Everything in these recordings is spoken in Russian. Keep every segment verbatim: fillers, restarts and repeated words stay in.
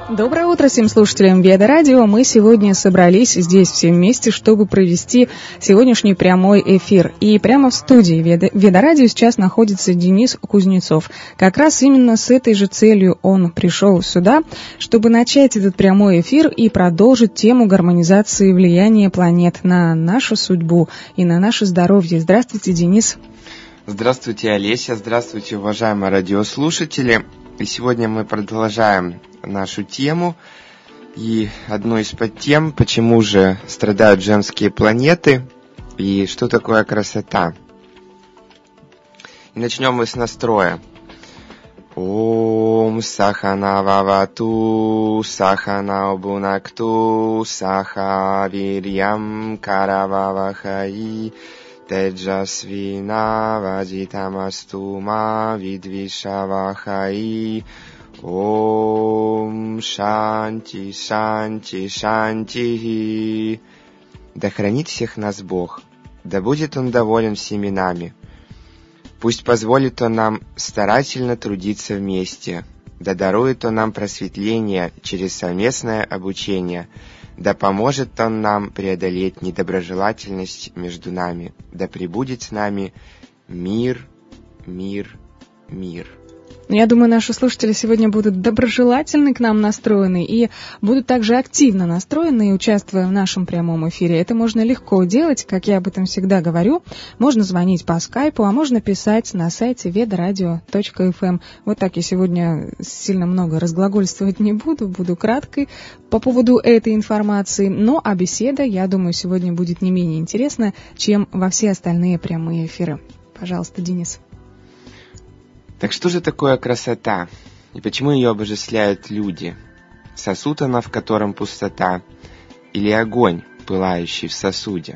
Доброе утро всем слушателям Веда Радио. Мы сегодня собрались здесь все вместе, чтобы провести сегодняшний прямой эфир. И прямо в студии Веда, Веда Радио сейчас находится Денис Кузнецов. Как раз именно с этой же целью он пришел сюда, чтобы начать этот прямой эфир и продолжить тему гармонизации влияния планет на нашу судьбу и на наше здоровье. Здравствуйте, Денис. Здравствуйте, Олеся. Здравствуйте, уважаемые радиослушатели. И сегодня мы продолжаем нашу тему. И одной из подтем, почему же страдают женские планеты и что такое красота. И начнем мы с настроя. Ом сахана вавату, сахана обунакту, саха вирьям карававахаи, теджасвина вадитамастума видвишавахаи. Ом шанти, шанти, шанти. Да хранит всех нас Бог, да будет Он доволен всеми нами. Пусть позволит Он нам старательно трудиться вместе, да дарует Он нам просветление через совместное обучение, да поможет Он нам преодолеть недоброжелательность между нами, да пребудет с нами мир, мир, мир. Я думаю, наши слушатели сегодня будут доброжелательны к нам настроены и будут также активно настроены, участвуя в нашем прямом эфире. Это можно легко делать, как я об этом всегда говорю. Можно звонить по скайпу, а можно писать на сайте ведарадио точка эф эм. Вот так я сегодня сильно много разглагольствовать не буду, буду краткой по поводу этой информации. Но а беседа, я думаю, сегодня будет не менее интересна, чем во все остальные прямые эфиры. Пожалуйста, Денис. Так что же такое красота? И почему ее обожествляют люди? Сосуд она, в котором пустота, или огонь, пылающий в сосуде?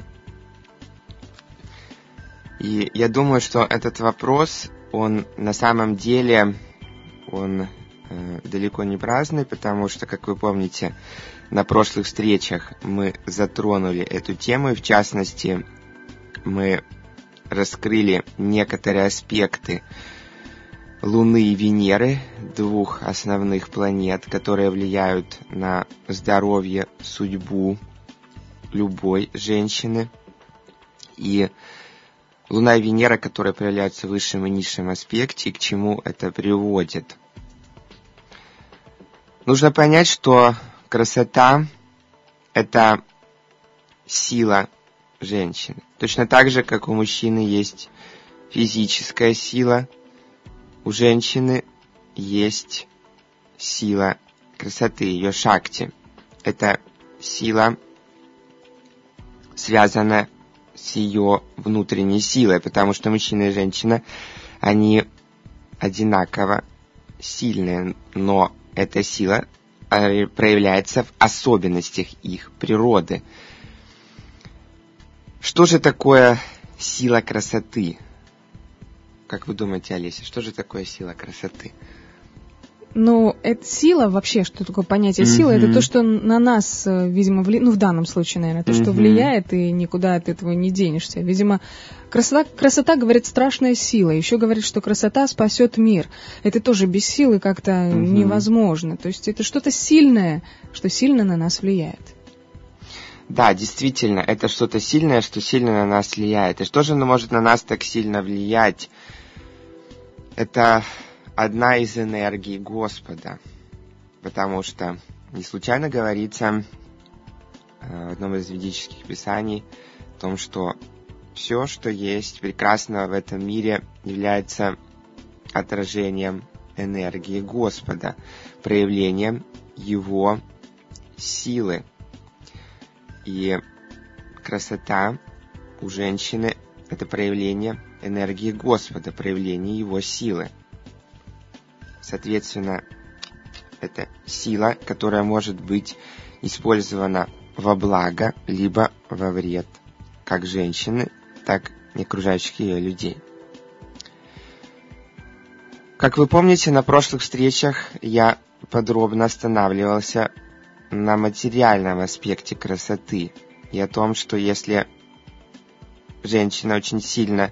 И я думаю, что этот вопрос, он на самом деле, он э, далеко не праздный, потому что, как вы помните, на прошлых встречах мы затронули эту тему, и в частности, мы раскрыли некоторые аспекты Луны и Венеры, двух основных планет, которые влияют на здоровье, судьбу любой женщины. И Луна и Венера, которые проявляются в высшем и низшем аспекте, и к чему это приводит. Нужно понять, что красота – это сила женщины. Точно так же, как у мужчины есть физическая сила, у женщины есть сила красоты, ее шакти. Это сила, связана с ее внутренней силой, потому что мужчина и женщина, они одинаково сильные, но эта сила проявляется в особенностях их природы. Что же такое сила красоты? Как вы думаете, Олеся, что же такое сила красоты? Ну, это сила вообще, что такое понятие сила, mm-hmm. это то, что на нас, видимо, влияет, ну, в данном случае, наверное, то, mm-hmm. что влияет, и никуда от этого не денешься. Видимо, красота, красота, говорит, страшная сила. Еще говорит, что красота спасет мир. Это тоже без силы как-то mm-hmm. невозможно. То есть это что-то сильное, что сильно на нас влияет. Да, действительно, это что-то сильное, что сильно на нас влияет. И что же может на нас так сильно влиять? Это одна из энергий Господа. Потому что не случайно говорится в одном из ведических писаний о том, что все, что есть прекрасного в этом мире, является отражением энергии Господа, проявлением Его силы. И красота у женщины – это проявление энергии Господа, проявление Его силы. Соответственно, это сила, которая может быть использована во благо, либо во вред, как женщины, так и окружающих ее людей. Как вы помните, на прошлых встречах я подробно останавливался на материальном аспекте красоты и о том, что если женщина очень сильно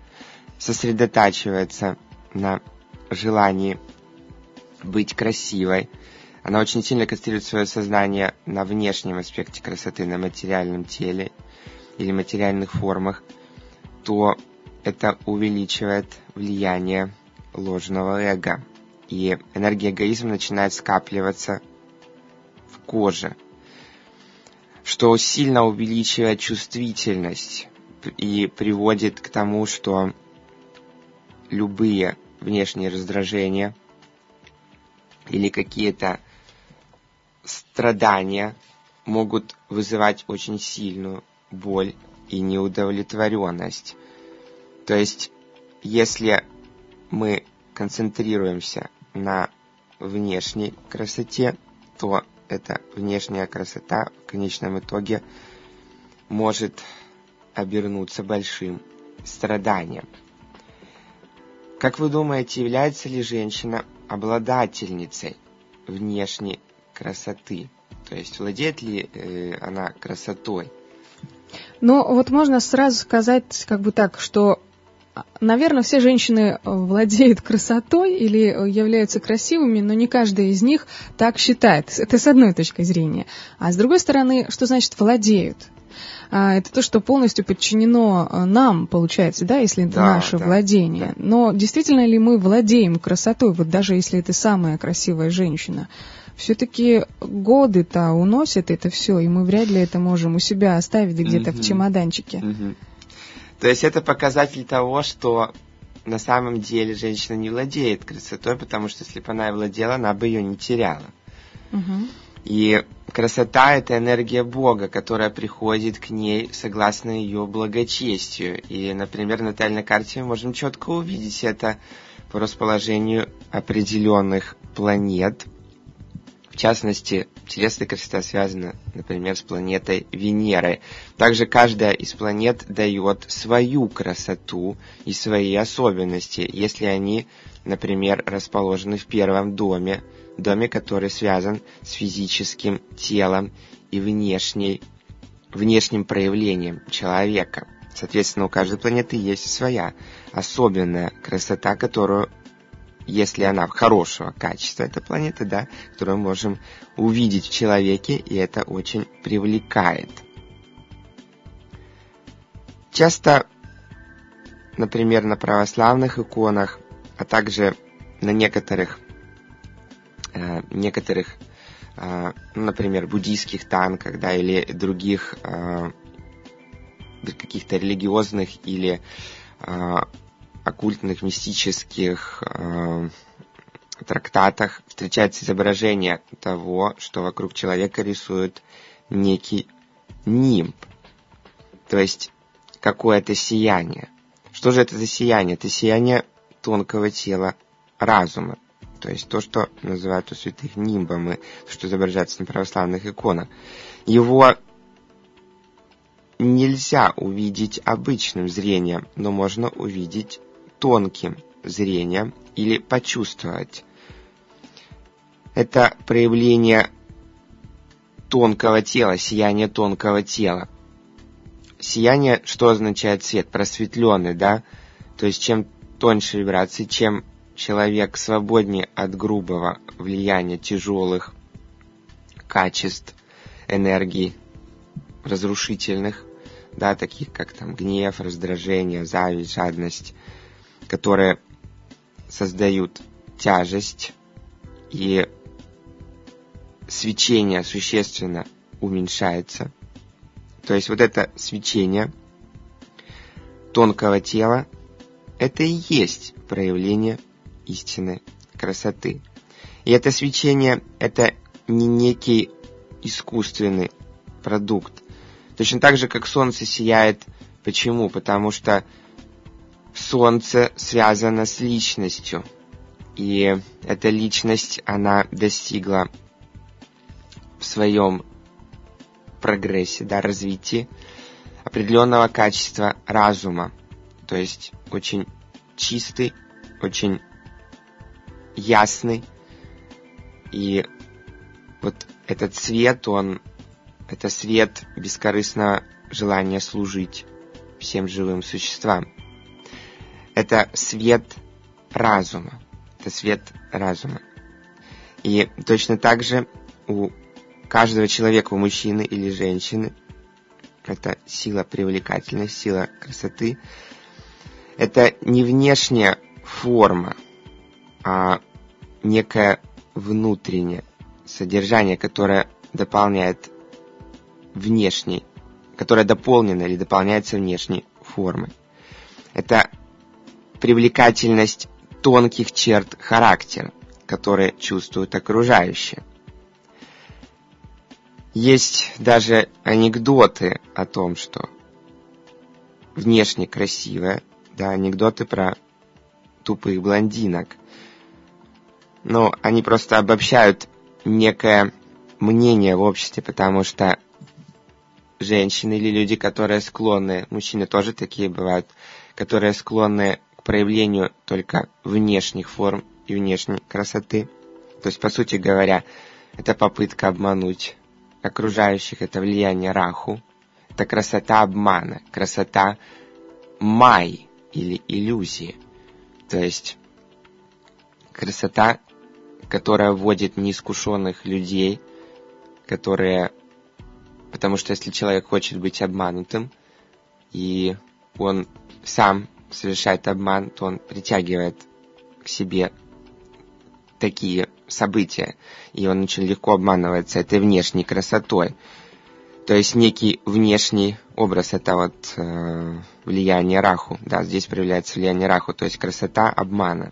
сосредотачивается на желании быть красивой, она очень сильно концентрирует свое сознание на внешнем аспекте красоты, на материальном теле или материальных формах, то это увеличивает влияние ложного эго. И энергия эгоизма начинает скапливаться в коже, что сильно увеличивает чувствительность и приводит к тому, что любые внешние раздражения или какие-то страдания могут вызывать очень сильную боль и неудовлетворенность. То есть, если мы концентрируемся на внешней красоте, то эта внешняя красота в конечном итоге может обернуться большим страданием. Как вы думаете, является ли женщина обладательницей внешней красоты? То есть владеет ли э, она красотой? Ну, вот можно сразу сказать, как бы так, что, наверное, все женщины владеют красотой или являются красивыми, но не каждая из них так считает. Это с одной точки зрения. А с другой стороны, что значит владеют? Это то, что полностью подчинено нам, получается, да, если это да, наше да, владение. Да. Но действительно ли мы владеем красотой, вот даже если это самая красивая женщина? Все-таки годы-то уносят это все, и мы вряд ли это можем у себя оставить где-то mm-hmm. в чемоданчике. Mm-hmm. То есть это показатель того, что на самом деле женщина не владеет красотой, потому что если бы она и владела, она бы ее не теряла. Mm-hmm. И красота — это энергия Бога, которая приходит к ней согласно ее благочестию. И, например, на натальной карте мы можем четко увидеть это по расположению определенных планет. В частности, телесная красота связана, например, с планетой Венерой. Также каждая из планет дает свою красоту и свои особенности, если они, например, расположены в первом доме, доме, который связан с физическим телом и внешней, внешним проявлением человека. Соответственно, у каждой планеты есть своя особенная красота, которую, если она хорошего качества, эта планета, да, которую мы можем увидеть в человеке, и это очень привлекает. Часто, например, на православных иконах, а также на некоторых некоторых, например, буддийских танках, да, или других каких-то религиозных или оккультных, мистических трактатах встречается изображение того, что вокруг человека рисует некий нимб, то есть какое-то сияние. Что же это за сияние? Это сияние тонкого тела разума. То есть то, что называют у святых нимбом, что изображается на православных иконах. Его нельзя увидеть обычным зрением, но можно увидеть тонким зрением или почувствовать. Это проявление тонкого тела, сияние тонкого тела. Сияние, что означает свет? Просветленный, да? То есть чем тоньше вибрации, чем человек свободнее от грубого влияния тяжелых качеств, энергий, разрушительных, да, таких как там гнев, раздражение, зависть, жадность, которые создают тяжесть, и свечение существенно уменьшается. То есть вот это свечение тонкого тела, это и есть проявление истинной красоты. И это свечение — это не некий искусственный продукт. Точно так же, как солнце сияет. Почему? Потому что солнце связано с личностью. И эта личность, она достигла в своем прогрессе, да, развитии определенного качества разума. То есть очень чистый, очень ясный. И вот этот свет, он, это свет бескорыстного желания служить всем живым существам. Это свет разума. Это свет разума. И точно так же у каждого человека, у мужчины или женщины, это сила привлекательности, сила красоты. Это не внешняя форма, а некое внутреннее содержание, которое дополняет внешний, которое дополнено или дополняется внешней формой. Это привлекательность тонких черт характера, которые чувствуют окружающие. Есть даже анекдоты о том, что внешне красивая, да, анекдоты про тупых блондинок. Но они просто обобщают некое мнение в обществе, потому что женщины или люди, которые склонны, мужчины тоже такие бывают, которые склонны к проявлению только внешних форм и внешней красоты. То есть, по сути говоря, это попытка обмануть окружающих, это влияние раху, это красота обмана, красота майи или иллюзии. То есть красота, которая вводит неискушенных людей, которые... Потому что если человек хочет быть обманутым, и он сам совершает обман, то он притягивает к себе такие события, и он очень легко обманывается этой внешней красотой. То есть некий внешний образ — это вот э, влияние раху. Да, здесь проявляется влияние раху, то есть красота обмана,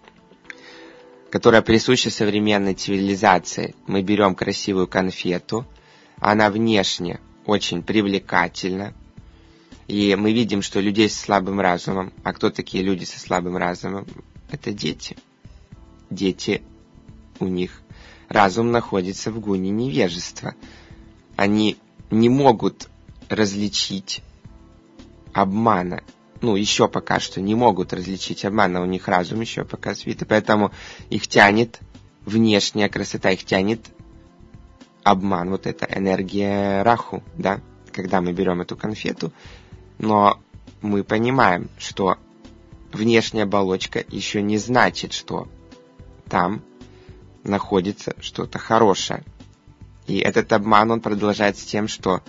которая присуща современной цивилизации. Мы берем красивую конфету, она внешне очень привлекательна, и мы видим, что людей со слабым разумом, а кто такие люди со слабым разумом? Это дети. Дети, у них разум находится в гуне невежества. Они не могут различить обмана. Ну, еще пока что не могут различить обмана, у них разум еще пока спит, и поэтому их тянет внешняя красота, их тянет обман, вот эта энергия раху, да, когда мы берем эту конфету, но мы понимаем, что внешняя оболочка еще не значит, что там находится что-то хорошее. И этот обман, он продолжается тем, что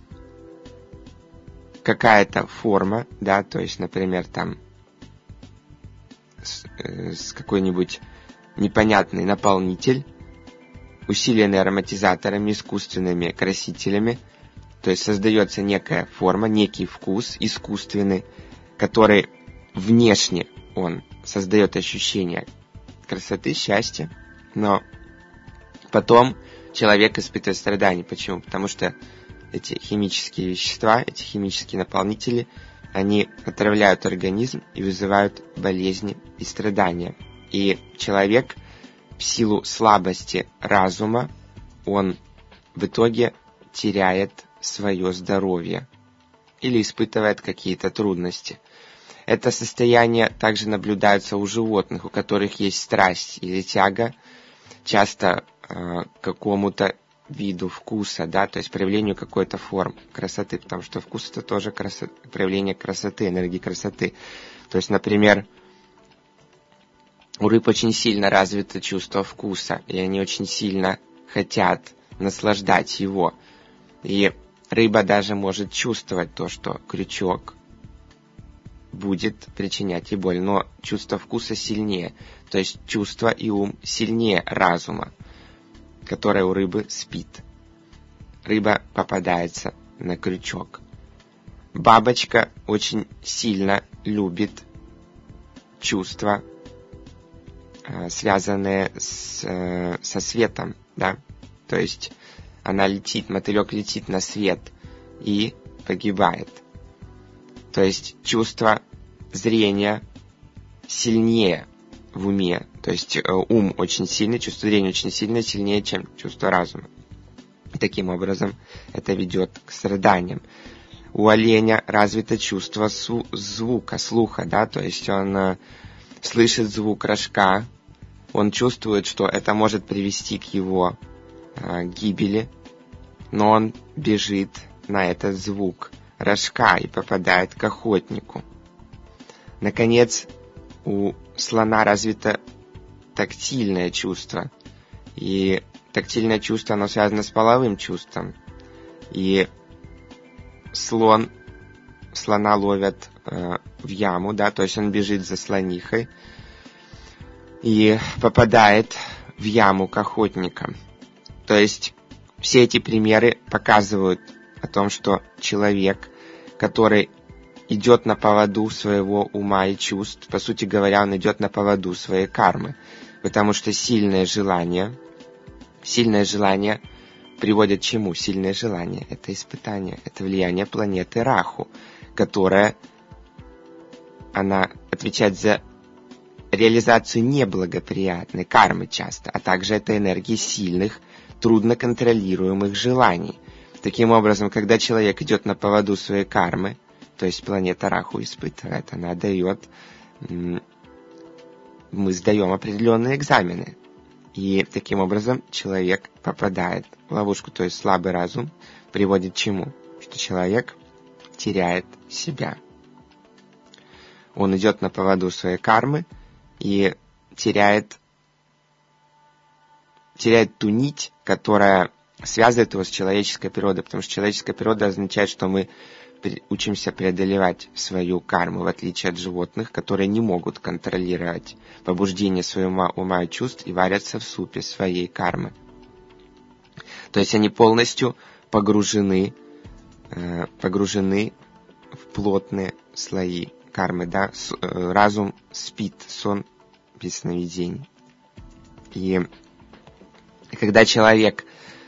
какая-то форма, да, то есть, например, там с, э, с какой-нибудь непонятный наполнитель, усиленный ароматизаторами, искусственными красителями, то есть создается некая форма, некий вкус искусственный, который внешне он создает ощущение красоты, счастья, но потом человек испытывает страдания. Почему? Потому что эти химические вещества, эти химические наполнители, они отравляют организм и вызывают болезни и страдания. И человек в силу слабости разума, он в итоге теряет свое здоровье или испытывает какие-то трудности. Это состояние также наблюдается у животных, у которых есть страсть или тяга часто э, к какому-то виду вкуса, да, то есть проявлению какой-то формы красоты, потому что вкус — это тоже красота, проявление красоты, энергии красоты. То есть, например, у рыб очень сильно развито чувство вкуса, и они очень сильно хотят наслаждать его. И рыба даже может чувствовать то, что крючок будет причинять ей боль, но чувство вкуса сильнее, то есть чувство и ум сильнее разума, которое у рыбы спит. Рыба попадается на крючок. Бабочка очень сильно любит чувства, связанные с, со светом, да, то есть она летит, мотылек летит на свет и погибает. То есть чувство зрения сильнее в уме, то есть э, ум очень сильный, чувство зрения очень сильное, сильнее, чем чувство разума. И таким образом это ведет к страданиям. У оленя развито чувство су- звука, слуха, да, то есть он э, слышит звук рожка, он чувствует, что это может привести к его э, гибели, но он бежит на этот звук рожка и попадает к охотнику. Наконец, у слона развито тактильное чувство, И тактильное чувство, оно связано с половым чувством. И слон, слона ловят э, в яму, да, то есть он бежит за слонихой и попадает в яму к охотникам. То есть все эти примеры показывают о том, что человек, который идет на поводу своего ума и чувств, по сути говоря, он идет на поводу своей кармы, потому что сильное желание, сильное желание приводит к чему? Сильное желание — это испытание, это влияние планеты Раху, которая, она отвечает за реализацию неблагоприятной кармы часто, а также это энергии сильных, трудно контролируемых желаний. Таким образом, когда человек идет на поводу своей кармы, то есть планета Раху испытывает, она дает, мы сдаем определенные экзамены. И таким образом человек попадает в ловушку, то есть слабый разум приводит к чему? Что человек теряет себя. Он идет на поводу своей кармы и теряет, теряет ту нить, которая связывает его с человеческой природой, потому что человеческая природа означает, что мы учимся преодолевать свою карму, в отличие от животных, которые не могут контролировать побуждение своего ума и чувств и варятся в супе своей кармы. То есть они полностью погружены, э, погружены в плотные слои кармы, да, С, э, разум спит, сон без сновидений. И когда человек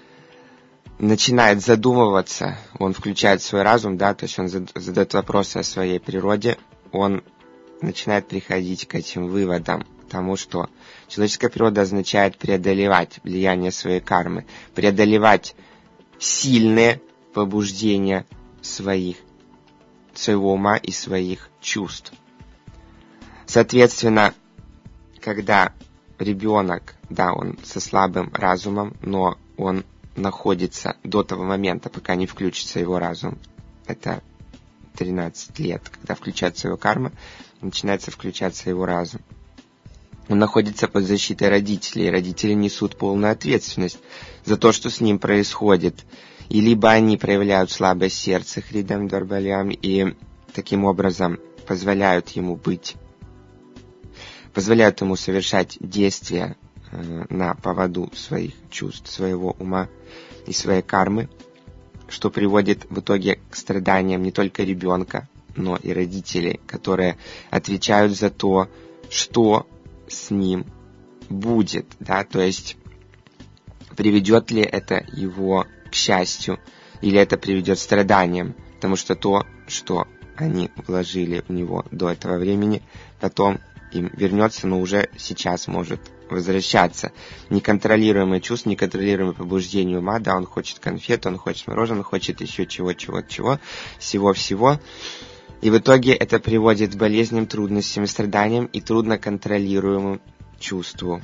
начинает задумываться, он включает свой разум, да, то есть он задает вопросы о своей природе, он начинает приходить к этим выводам, потому что человеческая природа означает преодолевать влияние своей кармы, преодолевать сильные побуждения своих, своего ума и своих чувств. Соответственно, когда ребенок, да, он со слабым разумом, но он находится до того момента, пока не включится его разум, это тринадцать лет, когда включается его карма, начинается включаться его разум. Он находится под защитой родителей, и родители несут полную ответственность за то, что с ним происходит. И либо они проявляют слабое сердце Хридам Дорбалям и таким образом позволяют ему быть, позволяют ему совершать действия э, на поводу своих чувств, своего ума и своей кармы, что приводит в итоге к страданиям не только ребенка, но и родителей, которые отвечают за то, что с ним будет, да, то есть приведет ли это его к счастью, или это приведет к страданиям, потому что то, что они вложили в него до этого времени, потом им вернется, но уже сейчас может возвращаться. Неконтролируемое чувство, неконтролируемое побуждение ума, да, он хочет конфет, он хочет мороженое, он хочет еще чего, чего, чего, всего-всего. И в итоге это приводит к болезням, трудностям, страданиям и трудно контролируемому чувству.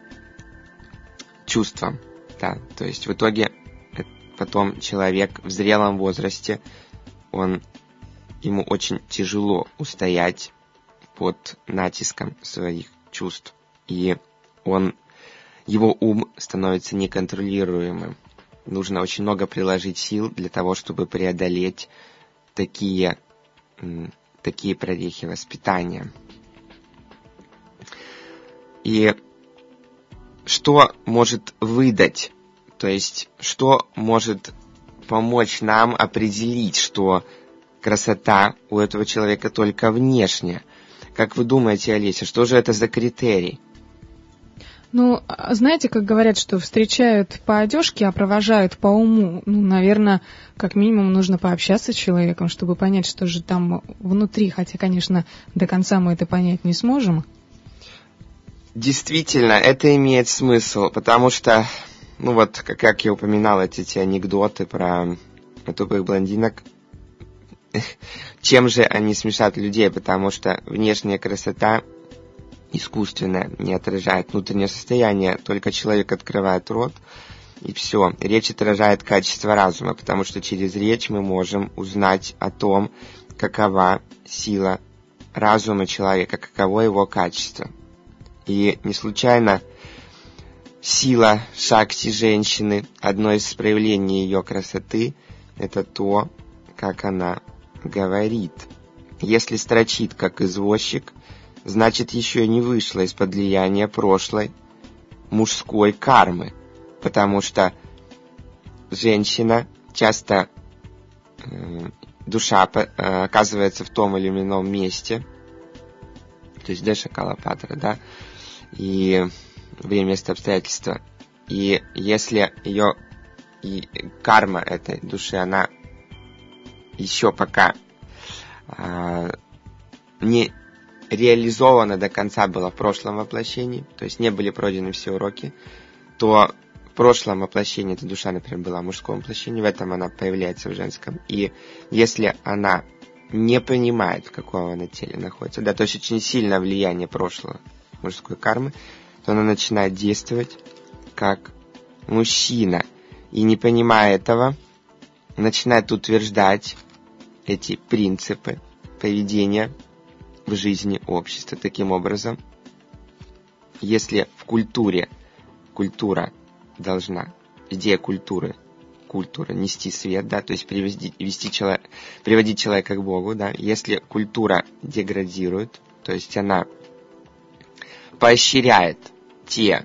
Чувствам, да. То есть в итоге потом человек в зрелом возрасте, он, ему очень тяжело устоять под натиском своих чувств. И он, его ум становится неконтролируемым. Нужно очень много приложить сил для того, чтобы преодолеть такие, такие прорехи воспитания. И что может выдать, то есть что может помочь нам определить, что красота у этого человека только внешняя? Как вы думаете, Олеся, что же это за критерий? Ну, знаете, как говорят, что встречают по одежке, а провожают по уму. Ну, наверное, как минимум нужно пообщаться с человеком, чтобы понять, что же там внутри, хотя, конечно, до конца мы это понять не сможем. Действительно, это имеет смысл, потому что, ну вот, как, как я упоминал, эти, эти анекдоты про тупых блондинок, чем же они смешат людей, потому что внешняя красота искусственная, не отражает внутреннее состояние, только человек открывает рот, и все. Речь отражает качество разума, потому что через речь мы можем узнать о том, какова сила разума человека, каково его качество. И не случайно сила шакти женщины, одно из проявлений ее красоты, это то, как она говорит. Если строчит, как извозчик, значит, еще не вышла из-под влияния прошлой мужской кармы, потому что женщина часто, э, душа э, оказывается в том или ином месте, то есть Деша Калапатра, да, и время, место, обстоятельства. И если ее и карма этой души, она еще пока э, не реализована до конца была в прошлом воплощении, то есть не были пройдены все уроки, то в прошлом воплощении эта душа, например, была в мужском воплощении, в этом она появляется в женском. И если она не понимает, в каком она теле находится, да, то есть очень сильное влияние прошлого мужской кармы, то она начинает действовать как мужчина. И не понимая этого, начинает утверждать эти принципы поведения в жизни общества. Таким образом, если в культуре, культура должна, идея культуры, культура нести свет, да, то есть привести, вести человек, приводить человека к Богу, да, если культура деградирует, то есть она поощряет те,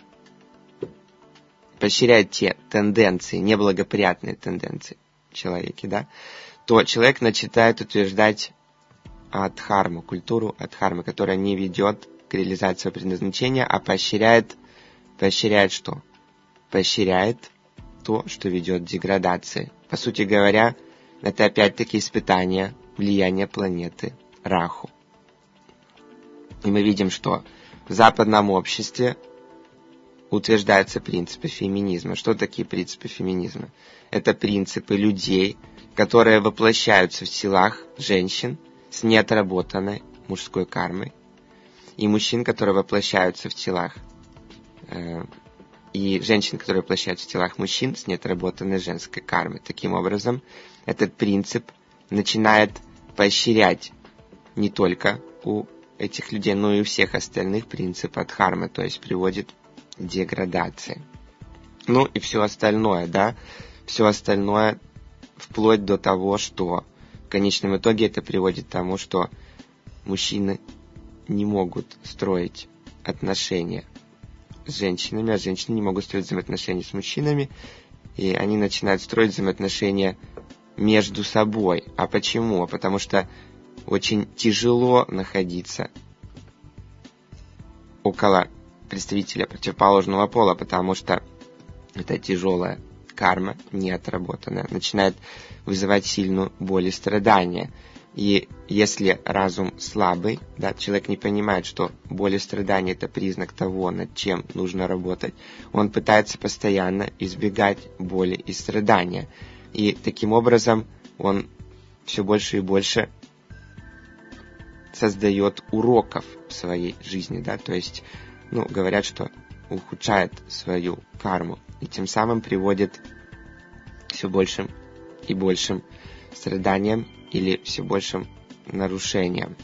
поощряет те тенденции, неблагоприятные тенденции в человеке, да, то человек начинает утверждать адхарму, культуру адхармы, которая не ведет к реализации своего предназначения, а поощряет, поощряет что? Поощряет то, что ведет к деградации. По сути говоря, это опять-таки испытание влияния планеты Раху. И мы видим, что в западном обществе утверждаются принципы феминизма. Что такие принципы феминизма? Это принципы людей, которые воплощаются в телах женщин с неотработанной мужской кармой, и мужчин, которые воплощаются в телах, э, и женщин, которые воплощаются в телах мужчин с неотработанной женской кармой. Таким образом, этот принцип начинает поощрять не только у этих людей, но и у всех остальных принцип адхармы, то есть приводит к деградации. Ну и все остальное, да, все остальное вплоть до того, что в конечном итоге это приводит к тому, что мужчины не могут строить отношения с женщинами, а женщины не могут строить взаимоотношения с мужчинами, и они начинают строить взаимоотношения между собой. А почему? Потому что очень тяжело находиться около представителя противоположного пола, потому что эта тяжелая карма, неотработанная, начинает вызывать сильную боль и страдания. И если разум слабый, да, человек не понимает, что боль и страдания – это признак того, над чем нужно работать, он пытается постоянно избегать боли и страдания. И таким образом он все больше и больше создает уроков в своей жизни, да, то есть, ну, говорят, что ухудшает свою карму, и тем самым приводит к все большим и большим страданиям или все большим нарушениям.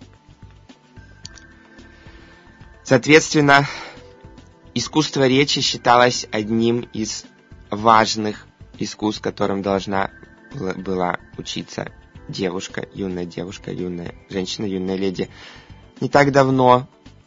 Соответственно, искусство речи считалось одним из важных искусств, которым должна была учиться девушка, юная девушка, юная женщина, юная леди. Не так давно,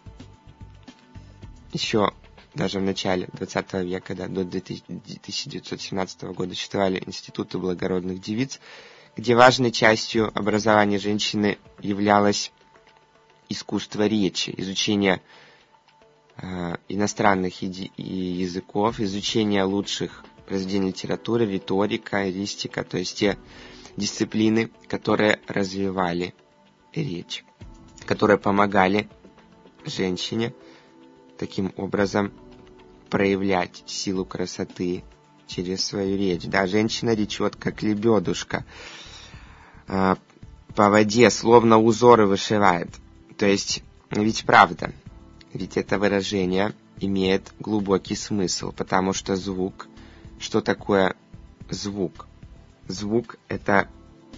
еще даже в начале двадцатого века, да, до тысяча девятьсот семнадцатого года, существовали институты благородных девиц, где важной частью образования женщины являлось искусство речи, изучение э, иностранных еди- языков, изучение лучших произведений литературы, риторика, эристика, то есть те дисциплины, которые развивали речь, которые помогали женщине таким образом проявлять силу красоты через свою речь. Да, женщина речет как лебедушка, э, по воде словно узоры вышивает. То есть, ведь правда, ведь это выражение имеет глубокий смысл, потому что звук, что такое звук? Звук – это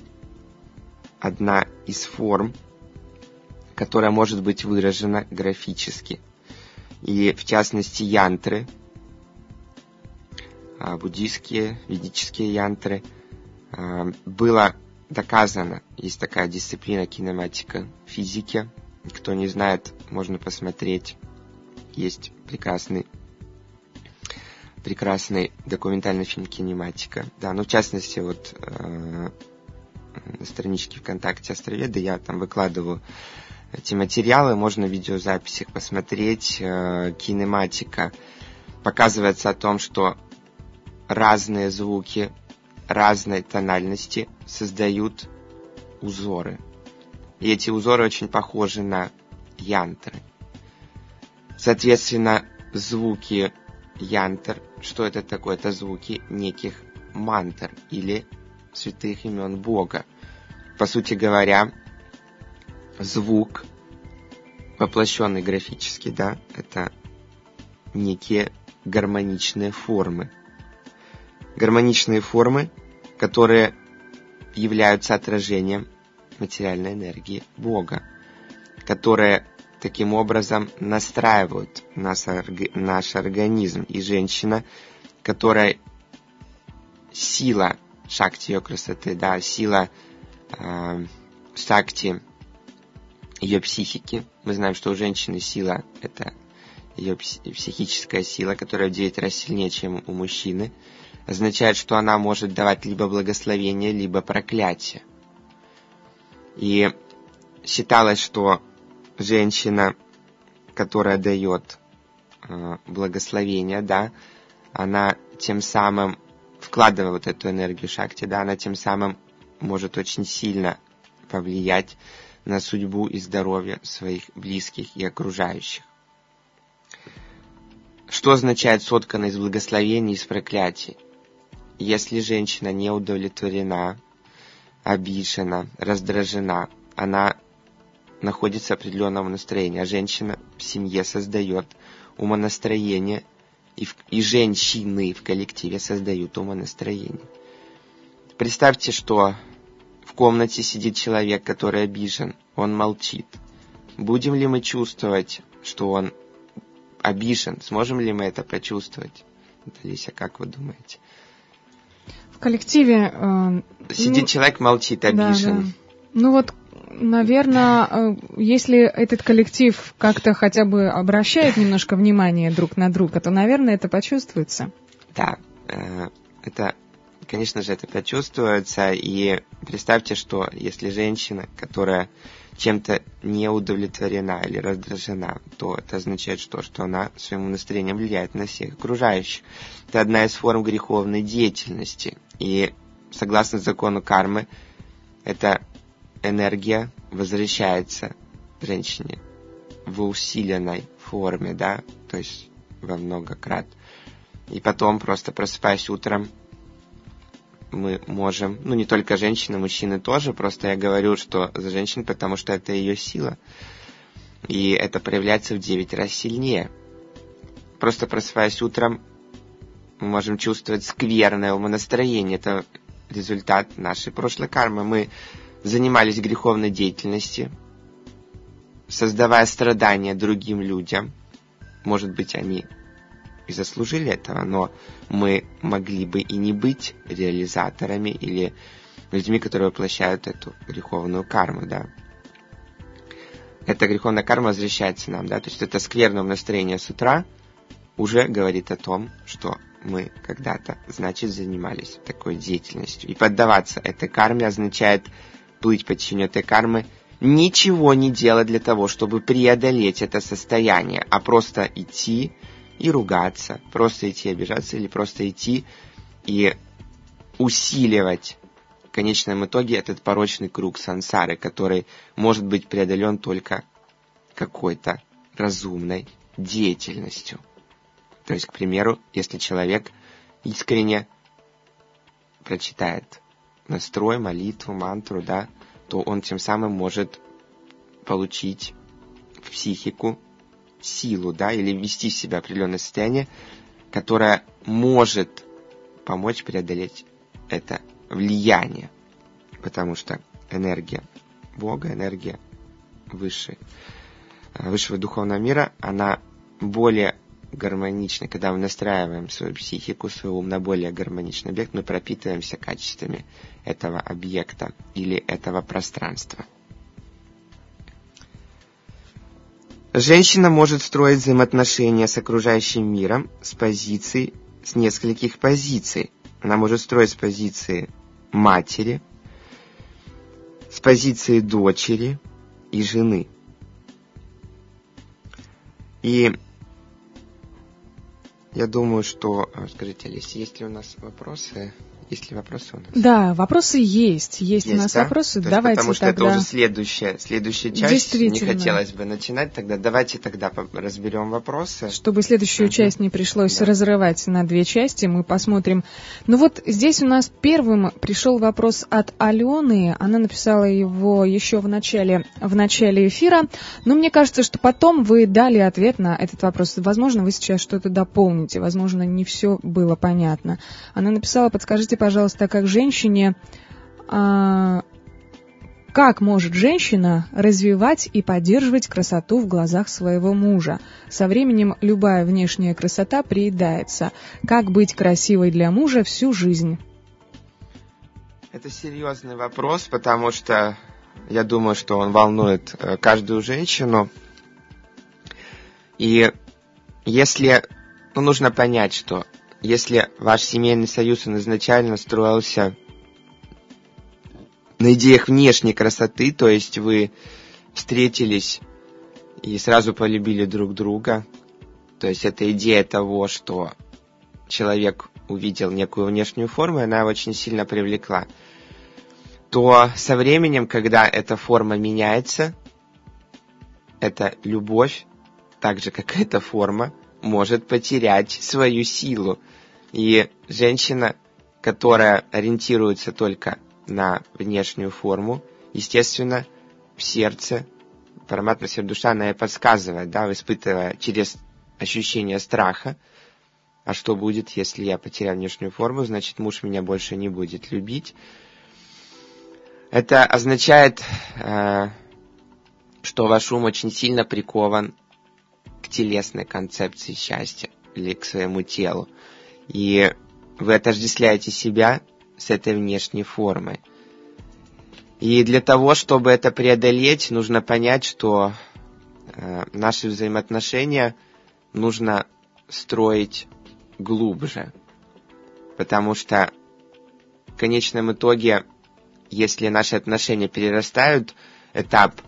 одна из форм, которая может быть выражена графически. И, в частности, янтры буддийские, ведические янтры. Было доказано, есть такая дисциплина кинематика в физике. Кто не знает, можно посмотреть. Есть прекрасный, прекрасный документальный фильм «Кинематика». Да, ну, в частности, вот э, на страничке ВКонтакте «Астроведы» я там выкладываю эти материалы, можно в видеозаписях посмотреть. Э, кинематика показывается о том, что разные звуки разной тональности создают узоры. И эти узоры очень похожи на янтры. Соответственно, звуки янтр, что это такое? Это звуки неких мантр или святых имен Бога. По сути говоря, звук, воплощенный графически, да, это некие гармоничные формы. Гармоничные формы, которые являются отражением материальной энергии Бога, которые таким образом настраивают наш, наш организм. И женщина, которая сила шакти ее красоты, да, сила э, шакти ее психики. Мы знаем, что у женщины сила — это ее психическая сила, которая в девять раз сильнее, чем у мужчины. Означает, что она может давать либо благословение, либо проклятие. И считалось, что женщина, которая дает э, благословение, да, она тем самым, вкладывая вот эту энергию шакти, да, она тем самым может очень сильно повлиять на судьбу и здоровье своих близких и окружающих. Что означает соткано из благословений и из проклятий? Если женщина не удовлетворена, обижена, раздражена, она находится в определенном настроении, а женщина в семье создает умонастроение, и, в, и женщины в коллективе создают умонастроение. Представьте, что в комнате сидит человек, который обижен, он молчит. Будем ли мы чувствовать, что он обижен? Сможем ли мы это почувствовать? Лися, как вы думаете? В коллективе... Э, сидит ну, человек, молчит, обижен. Да, да. Ну вот, наверное, если этот коллектив как-то хотя бы обращает немножко внимание друг на друга, то, наверное, это почувствуется. Да, это, конечно же, это почувствуется. И представьте, что если женщина, которая чем-то не удовлетворена или раздражена, то это означает что? Что она своим настроением влияет на всех окружающих. Это одна из форм греховной деятельности. И согласно закону кармы, эта энергия возвращается женщине в усиленной форме, да, то есть во много крат. И потом, просто просыпаясь утром, мы можем, ну не только женщины, мужчины тоже, просто я говорю, что за женщин, потому что это ее сила. И это проявляется в девять раз сильнее. Просто просыпаясь утром, мы можем чувствовать скверное умонастроение. Это результат нашей прошлой кармы. Мы занимались греховной деятельностью, создавая страдания другим людям. Может быть, они и заслужили этого, но мы могли бы и не быть реализаторами или людьми, которые воплощают эту греховную карму, да. Эта греховная карма возвращается нам, да, то есть это скверное настроение с утра уже говорит о том, что мы когда-то, значит, занимались такой деятельностью. И поддаваться этой карме означает плыть по течению этой кармы, ничего не делать для того, чтобы преодолеть это состояние, а просто идти и ругаться, просто идти обижаться или просто идти и усиливать в конечном итоге этот порочный круг сансары, который может быть преодолен только какой-то разумной деятельностью. То есть, к примеру, если человек искренне прочитает настрой, молитву, мантру, да, то он тем самым может получить в психику силу, да, или ввести в себя определенное состояние, которое может помочь преодолеть это влияние. Потому что энергия Бога, энергия высшей, высшего духовного мира, она более гармоничны, когда мы настраиваем свою психику, свой ум на более гармоничный объект, мы пропитываемся качествами этого объекта или этого пространства. Женщина может строить взаимоотношения с окружающим миром с позиций, с нескольких позиций. Она может строить с позиции матери, с позиции дочери и жены. И я думаю, что... Скажите, Олеся, есть ли у нас вопросы? Есть ли вопросы у нас? Да, вопросы есть. Есть, есть у нас да? вопросы. То давайте потому что тогда... это уже следующая, следующая часть. Не хотелось бы начинать тогда. Давайте тогда разберем вопросы. Чтобы следующую uh-huh. часть не пришлось да. разрывать на две части, мы посмотрим. Ну вот здесь у нас первым пришел вопрос от Алены. Она написала его еще в начале, в начале эфира. Но мне кажется, что потом вы дали ответ на этот вопрос. Возможно, вы сейчас что-то дополните. Возможно, не все было понятно. Она написала: подскажите, пожалуйста, как женщине, а, как может женщина развивать и поддерживать красоту в глазах своего мужа? Со временем любая внешняя красота приедается. Как быть красивой для мужа всю жизнь? Это серьезный вопрос, потому что я думаю, что он волнует каждую женщину. И если, ну, нужно понять, что если ваш семейный союз, он изначально строился на идеях внешней красоты, то есть вы встретились и сразу полюбили друг друга, то есть это идея того, что человек увидел некую внешнюю форму, и она его очень сильно привлекла, то со временем, когда эта форма меняется, эта любовь, так же как эта форма, может потерять свою силу. И женщина, которая ориентируется только на внешнюю форму, естественно, в сердце, параматма сфера душа, она ей подсказывает, да, испытывая через ощущение страха, а что будет, если я потеряю внешнюю форму, значит, муж меня больше не будет любить. Это означает, э, что ваш ум очень сильно прикован к телесной концепции счастья или к своему телу. И вы отождествляете себя с этой внешней формой. И для того, чтобы это преодолеть, нужно понять, что э, наши взаимоотношения нужно строить глубже. Потому что в конечном итоге, если наши отношения перерастают этап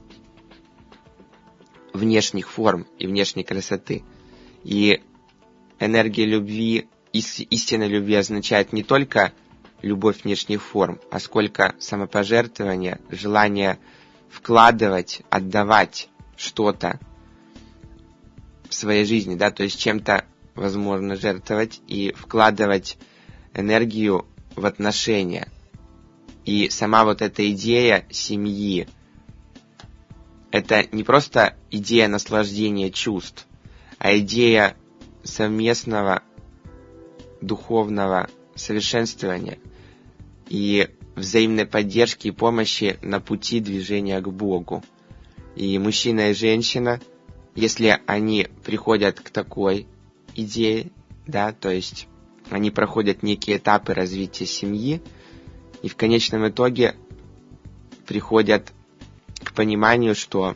внешних форм и внешней красоты, и энергия любви, истинной любви означает не только любовь внешних форм, а сколько самопожертвования, желание вкладывать, отдавать что-то в своей жизни, да, то есть чем-то возможно жертвовать и вкладывать энергию в отношения. И сама вот эта идея семьи, это не просто идея наслаждения чувств, а идея совместного духовного совершенствования и взаимной поддержки и помощи на пути движения к Богу. И мужчина и женщина, если они приходят к такой идее, да, то есть они проходят некие этапы развития семьи, и в конечном итоге приходят к пониманию, что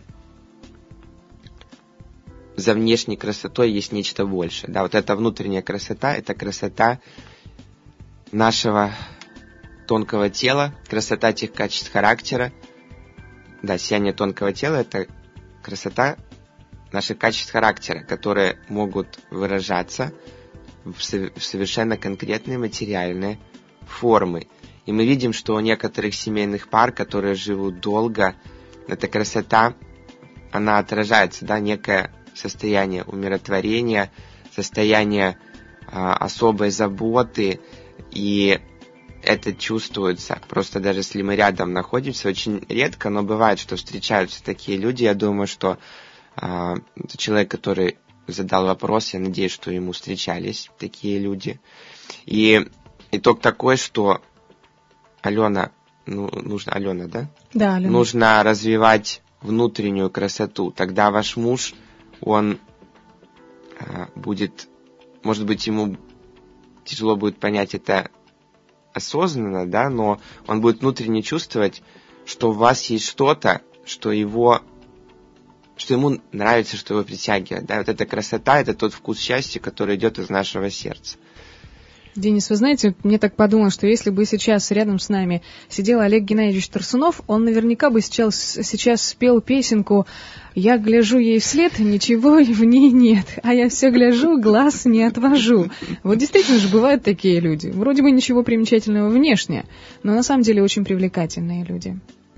за внешней красотой есть нечто большее. Да, вот эта внутренняя красота, это красота нашего тонкого тела, красота тех качеств характера. Да, сияние тонкого тела — это красота наших качеств характера, которые могут выражаться в совершенно конкретные материальные формы. И мы видим, что у некоторых семейных пар, которые живут долго, эта красота, она отражается, да, некое состояние умиротворения, состояние а, особой заботы, и это чувствуется. Просто даже если мы рядом находимся, очень редко, но бывает, что встречаются такие люди. Я думаю, что а, это человек, который задал вопрос, я надеюсь, что ему встречались такие люди. И итог такой, что Алена, ну, нужно, Алена, да? Да, Алена. Нужно развивать внутреннюю красоту. Тогда ваш муж, он будет, может быть, ему тяжело будет понять это осознанно, да, но он будет внутренне чувствовать, что в вас есть что-то, что его, что ему нравится, что его притягивает. Да? Вот эта красота, это тот вкус счастья, который идет из нашего сердца. Денис, вы знаете, мне так подумалось, что если бы сейчас рядом с нами сидел Олег Геннадьевич Тарсунов, он наверняка бы сейчас, сейчас спел песенку «Я гляжу ей вслед, ничего в ней нет, а я все гляжу, глаз не отвожу». Вот действительно же бывают такие люди. Вроде бы ничего примечательного внешне, но на самом деле очень привлекательные люди.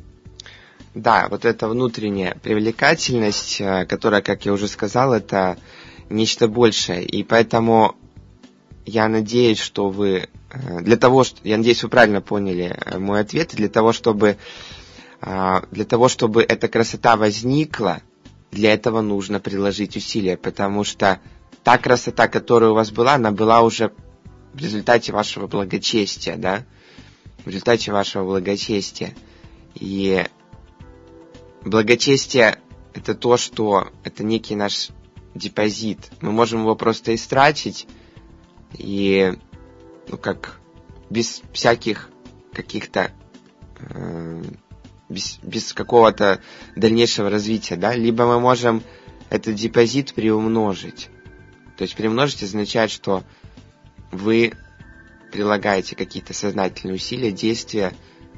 Да, вот эта внутренняя привлекательность, которая, как я уже сказал, это нечто большее, и поэтому... Я надеюсь, что вы... Для того, что, я надеюсь, вы правильно поняли мой ответ. Для того, чтобы, для того, чтобы эта красота возникла, для этого нужно приложить усилия, потому что та красота, которая у вас была, она была уже в результате вашего благочестия, да? В результате вашего благочестия. И благочестие – это то, что... Это некий наш депозит. Мы можем его просто истратить, и, ну, как, без всяких каких-то, э, без, без какого-то дальнейшего развития, да, либо мы можем этот депозит приумножить. То есть приумножить означает, что вы прилагаете какие-то сознательные усилия, действия,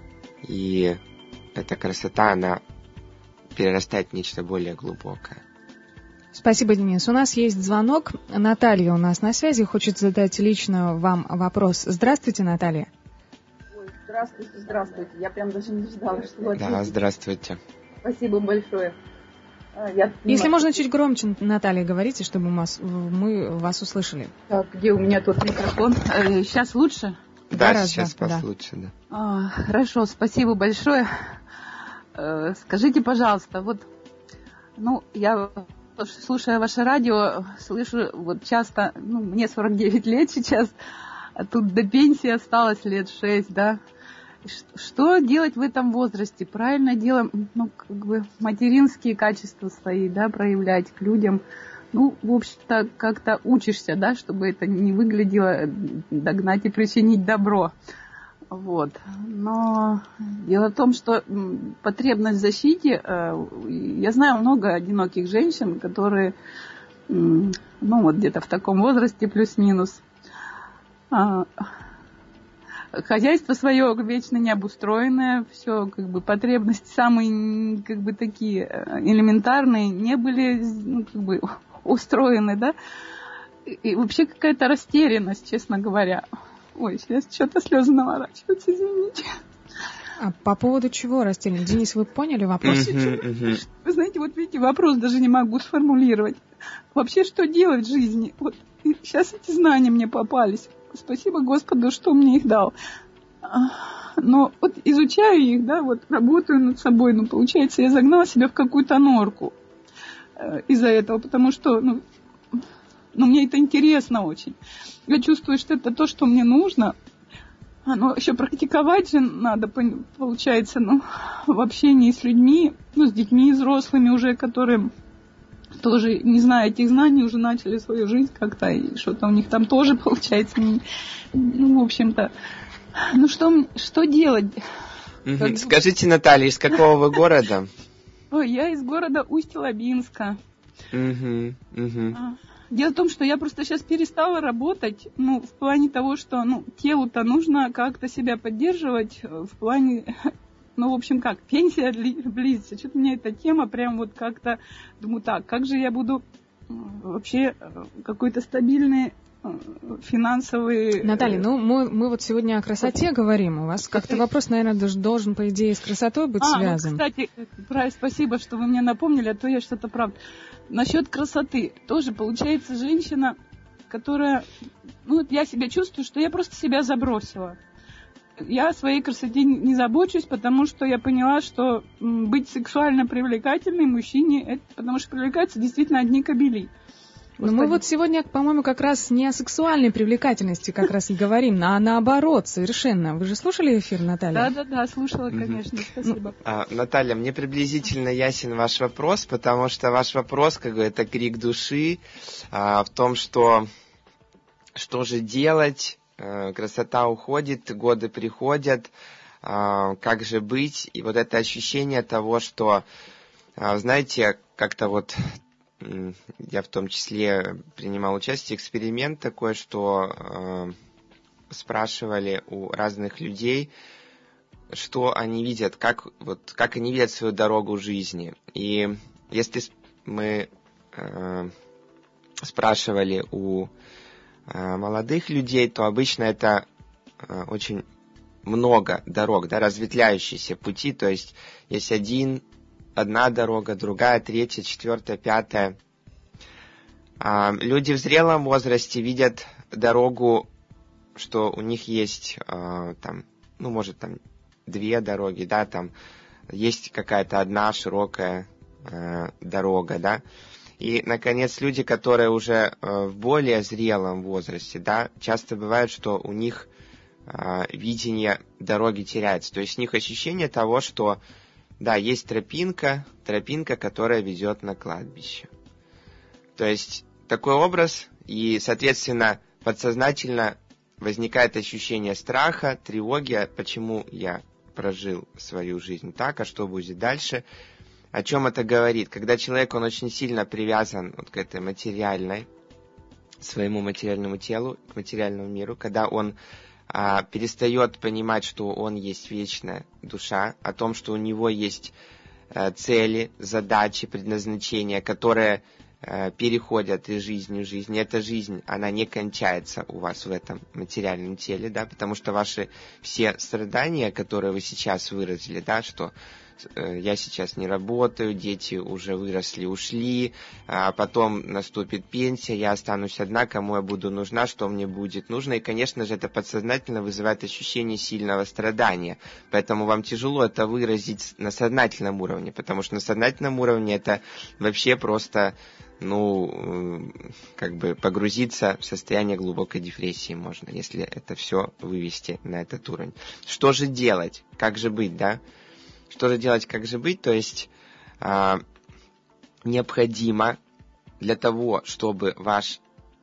и эта красота, она перерастает в нечто более глубокое. Спасибо, Денис. У нас есть звонок. Наталья у нас на связи, хочет задать лично вам вопрос. Здравствуйте, Наталья. Ой, здравствуйте, здравствуйте. Я прям даже не ждала, что вы ответите. Да, здравствуйте. Спасибо большое. Я Если можно, чуть громче, Наталья, говорите, чтобы мы вас, мы вас услышали. Так, где у меня тут микрофон? Сейчас лучше? Да, Гораздо, сейчас да. послучше, да. А, хорошо, спасибо большое. Скажите, пожалуйста, вот, ну, я... Слушая ваше радио, слышу вот часто, ну, мне сорок девять лет сейчас, а тут до пенсии осталось лет шесть, да. Что делать в этом возрасте? Правильно делаем, ну, как бы материнские качества свои, да, проявлять к людям. Ну, в общем-то, как-то учишься, да, чтобы это не выглядело догнать и причинить добро. Вот. Но дело в том, что потребность в защите, я знаю много одиноких женщин, которые, ну, вот где-то в таком возрасте плюс-минус, хозяйство свое вечно необустроенное, все, как бы, потребности самые, как бы, такие элементарные не были, ну, как бы, устроены, да, и вообще какая-то растерянность, честно говоря. Ой, сейчас что-то слезы наворачиваются, извините. А по поводу чего растерян? Денис, вы поняли вопрос? Uh-huh, uh-huh. Вы знаете, вот видите, вопрос даже не могу сформулировать. Вообще, что делать в жизни? Вот сейчас эти знания мне попались. Спасибо Господу, что мне их дал. Но вот изучаю их, да, вот работаю над собой, но получается, я загнала себя в какую-то норку из-за этого, потому что, ну, ну, мне это интересно очень. Я чувствую, что это то, что мне нужно. Но еще практиковать же надо, получается, ну, в общении с людьми, ну, с детьми взрослыми уже, которые тоже, не зная этих знаний, уже начали свою жизнь как-то, и что-то у них там тоже получается. Ну, в общем-то, ну, что, что делать? Угу. Скажите, Наталья, из какого вы города? Ой, я из города Усть-Лабинска. Угу, угу. Дело в том, что я просто сейчас перестала работать, ну, в плане того, что, ну, телу-то нужно как-то себя поддерживать, в плане, ну, в общем, как, пенсия близится. Что-то мне эта тема прям вот как-то, думаю, так, как же я буду вообще какой-то стабильный финансовый... Наталья, ну, мы, мы вот сегодня о красоте говорим. У вас как-то вопрос, наверное, должен, должен по идее, с красотой быть а, связан. Ну, кстати, Прай, спасибо, что вы мне напомнили, а то я что-то правда... Насчет красоты. Тоже получается женщина, которая... Ну, я себя чувствую, что я просто себя забросила. Я о своей красоте не забочусь, потому что я поняла, что быть сексуально привлекательной мужчине, это потому что привлекаются действительно одни кобели. Но мы вот сегодня, по-моему, как раз не о сексуальной привлекательности как раз и говорим, а наоборот совершенно. Вы же слушали эфир, Наталья? Да-да-да, слушала, конечно, спасибо. А, Наталья, мне приблизительно ясен ваш вопрос, потому что ваш вопрос, как бы, это крик души а, в том, что что же делать, а, красота уходит, годы приходят, а, как же быть, и вот это ощущение того, что, а, знаете, как-то вот я в том числе принимал участие, эксперимент такой, что э, спрашивали у разных людей, что они видят, как, вот, как они видят свою дорогу жизни. И если мы э, спрашивали у э, молодых людей, то обычно это э, очень много дорог, да, разветвляющиеся пути, то есть есть один одна дорога, другая, третья, четвертая, пятая. А люди в зрелом возрасте видят дорогу, что у них есть, а, там, ну, может, там, две дороги, да, там есть какая-то одна широкая а, дорога, да. И, наконец, люди, которые уже а, в более зрелом возрасте, да, часто бывает, что у них а, видение дороги теряется. То есть у них ощущение того, что да, есть тропинка, тропинка, которая ведет на кладбище. То есть такой образ, и, соответственно, подсознательно возникает ощущение страха, тревоги, почему я прожил свою жизнь так, а что будет дальше. О чем это говорит? Когда человек, он очень сильно привязан вот к этой материальной, своему материальному телу, к материальному миру, когда он А, перестает понимать, что он есть вечная душа, о том, что у него есть а, цели, задачи, предназначения, которые а, переходят из жизни в жизнь. И эта жизнь, она не кончается у вас в этом материальном теле, да, потому что ваши все страдания, которые вы сейчас выразили, да, что я сейчас не работаю, дети уже выросли, ушли, а потом наступит пенсия, я останусь одна, кому я буду нужна, что мне будет нужно. И, конечно же, это подсознательно вызывает ощущение сильного страдания. Поэтому вам тяжело это выразить на сознательном уровне, потому что на сознательном уровне это вообще просто, ну, как бы погрузиться в состояние глубокой депрессии можно, если это все вывести на этот уровень. Что же делать? Как же быть, да? Что же делать, как же быть? То есть а, необходимо для того, чтобы ваш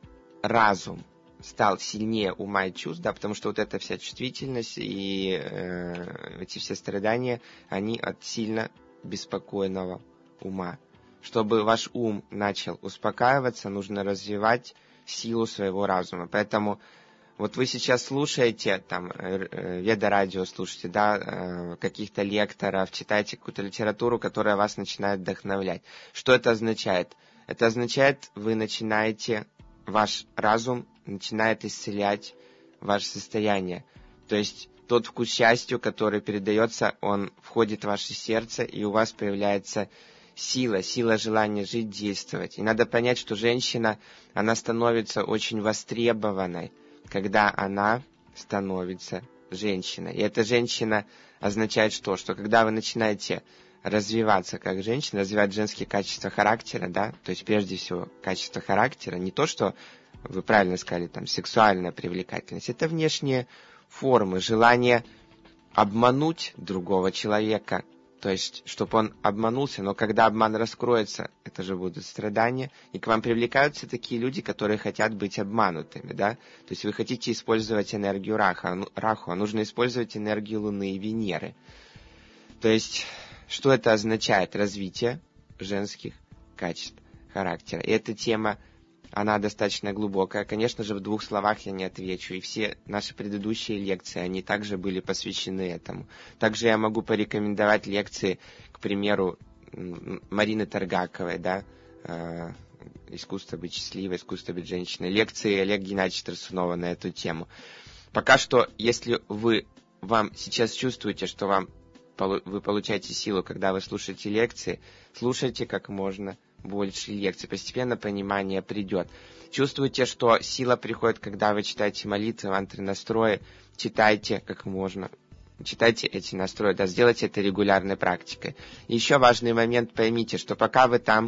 разум стал сильнее ума и чувств, да, потому что вот эта вся чувствительность и э, эти все страдания, они от сильно беспокойного ума. Чтобы ваш ум начал успокаиваться, нужно развивать силу своего разума. Поэтому вот вы сейчас слушаете, там, веда-радио слушаете, да, каких-то лекторов, читаете какую-то литературу, которая вас начинает вдохновлять. Что это означает? Это означает, вы начинаете, ваш разум начинает исцелять ваше состояние. То есть тот вкус счастья, который передается, он входит в ваше сердце, и у вас появляется сила, сила желания жить, действовать. И надо понять, что женщина, она становится очень востребованной, когда она становится женщиной. И эта женщина означает что? Что когда вы начинаете развиваться как женщина, развивать женские качества характера, да, то есть прежде всего качество характера, не то, что вы правильно сказали, там, сексуальная привлекательность, это внешние формы, желание обмануть другого человека, то есть, чтобы он обманулся, но когда обман раскроется, это же будут страдания, и к вам привлекаются такие люди, которые хотят быть обманутыми, да, то есть вы хотите использовать энергию Раха, Раху, а нужно использовать энергию Луны и Венеры. То есть, что это означает? Развитие женских качеств характера. И эта тема, она достаточно глубокая. Конечно же, в двух словах я не отвечу. И все наши предыдущие лекции, они также были посвящены этому. Также я могу порекомендовать лекции, к примеру, Марины Таргаковой, да, «Искусство быть счастливой», «Искусство быть женщиной», лекции Олега Геннадьевича Тарсунова на эту тему. Пока что, если вы вам сейчас чувствуете, что вам вы получаете силу, когда вы слушаете лекции, слушайте как можно больше лекций. Постепенно понимание придет. Чувствуете, что сила приходит, когда вы читаете молитвы, мантры, настрои, читайте как можно. Читайте эти настрои, да, сделайте это регулярной практикой. И еще важный момент, поймите, что пока вы там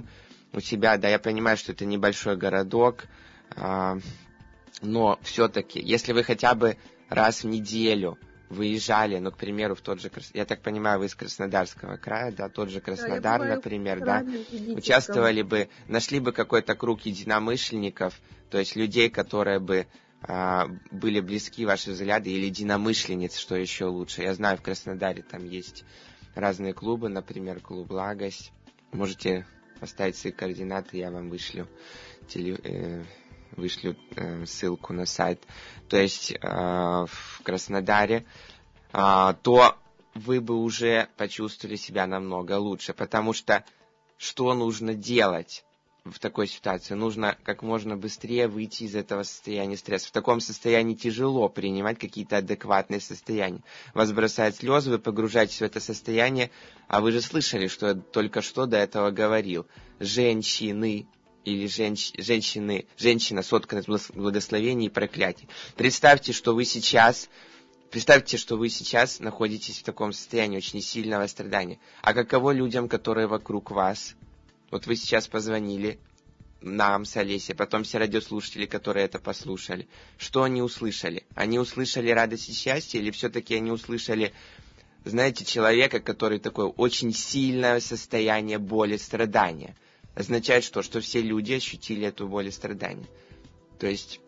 у себя, да, я понимаю, что это небольшой городок, а, но все-таки, если вы хотя бы раз в неделю выезжали, ну, к примеру, в тот же, я так понимаю, вы из Краснодарского края, да, тот же Краснодар, да, например, да, участвовали бы, нашли бы какой-то круг единомышленников, то есть людей, которые бы а, были близки ваши взгляды, или единомышленниц, что еще лучше. Я знаю, в Краснодаре там есть разные клубы, например, клуб «Лагость». Можете оставить свои координаты, я вам вышлю теле, э, вышлю э, ссылку на сайт. То есть э, в Краснодаре, э, то вы бы уже почувствовали себя намного лучше, потому что что нужно делать в такой ситуации? Нужно как можно быстрее выйти из этого состояния стресса. В таком состоянии тяжело принимать какие-то адекватные состояния. Вас бросают слезы, вы погружаетесь в это состояние, а вы же слышали, что я только что до этого говорил. Женщины или женщ... женщины, женщина соткана из благословений и проклятий. Представьте, что вы сейчас... Представьте, что вы сейчас находитесь в таком состоянии очень сильного страдания. А каково людям, которые вокруг вас? Вот вы сейчас позвонили нам с Олесей, потом все радиослушатели, которые это послушали. Что они услышали? Они услышали радость и счастье, или все-таки они услышали, знаете, человека, который такое очень сильное состояние боли, страдания? Означает что? Что все люди ощутили эту боль и страдания. То есть